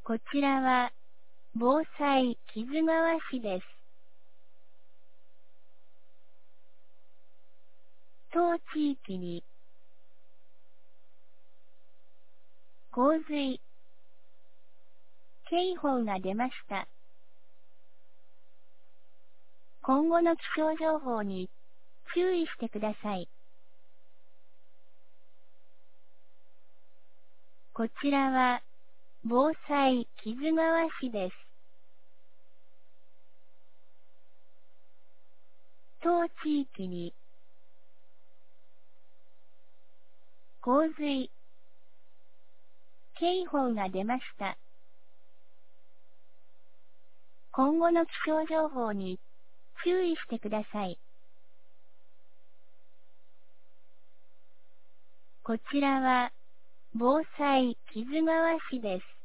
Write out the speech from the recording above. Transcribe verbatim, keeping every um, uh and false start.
こちらは、防災木津川市です。当地域に、洪水、警報が出ました。今後の気象情報に、注意してください。こちらは、防災木津川市です。当地域に、洪水、警報が出ました。今後の気象情報に、注意してください。こちらは、防災木津川市です。